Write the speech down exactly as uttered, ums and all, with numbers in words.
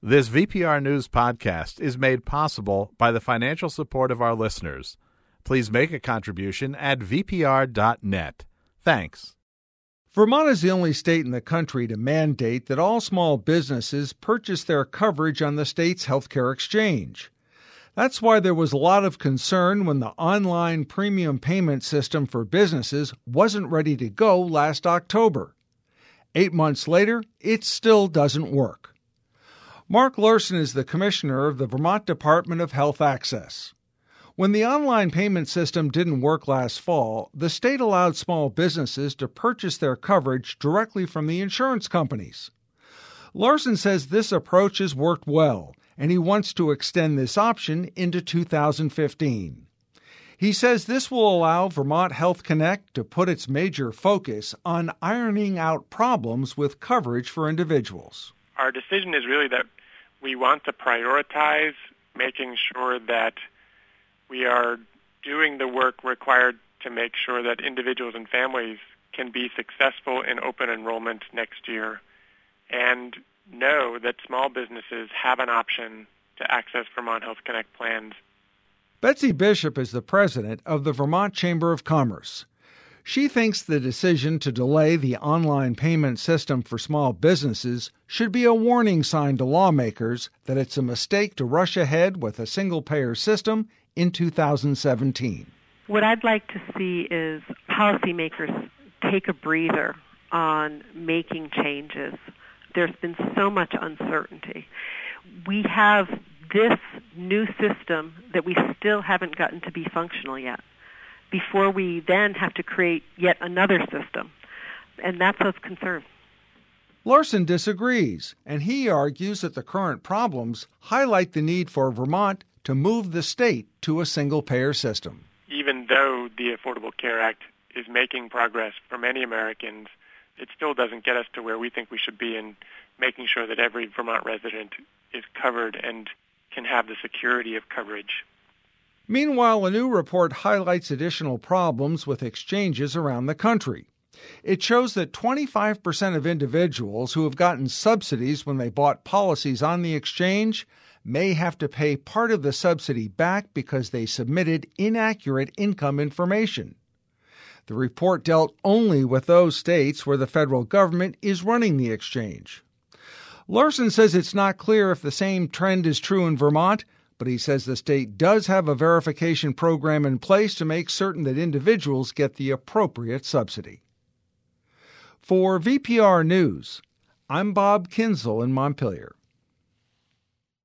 This V P R News podcast is made possible by the financial support of our listeners. Please make a contribution at v p r dot net. Thanks. Vermont is the only state in the country to mandate that all small businesses purchase their coverage on the state's healthcare exchange. That's why there was a lot of concern when the online premium payment system for businesses wasn't ready to go last October. Eight months later, it still doesn't work. Mark Larson is the commissioner of the Vermont Department of Health Access. When the online payment system didn't work last fall, the state allowed small businesses to purchase their coverage directly from the insurance companies. Larson says this approach has worked well, and he wants to extend this option into two thousand fifteen. He says this will allow Vermont Health Connect to put its major focus on ironing out problems with coverage for individuals. Our decision is really that we want to prioritize making sure that we are doing the work required to make sure that individuals and families can be successful in open enrollment next year and know that small businesses have an option to access Vermont Health Connect plans. Betsy Bishop is the president of the Vermont Chamber of Commerce. She thinks the decision to delay the online payment system for small businesses should be a warning sign to lawmakers that it's a mistake to rush ahead with a single-payer system in two thousand seventeen. What I'd like to see is policymakers take a breather on making changes. There's been so much uncertainty. We have this new system that we still haven't gotten to be functional yet, before we then have to create yet another system. And that's of concern. Larson disagrees, and he argues that the current problems highlight the need for Vermont to move the state to a single-payer system. Even though the Affordable Care Act is making progress for many Americans, it still doesn't get us to where we think we should be in making sure that every Vermont resident is covered and can have the security of coverage. Meanwhile, a new report highlights additional problems with exchanges around the country. It shows that twenty-five percent of individuals who have gotten subsidies when they bought policies on the exchange may have to pay part of the subsidy back because they submitted inaccurate income information. The report dealt only with those states where the federal government is running the exchange. Larson says it's not clear if the same trend is true in Vermont, but he says the state does have a verification program in place to make certain that individuals get the appropriate subsidy. For V P R News, I'm Bob Kinzel in Montpelier.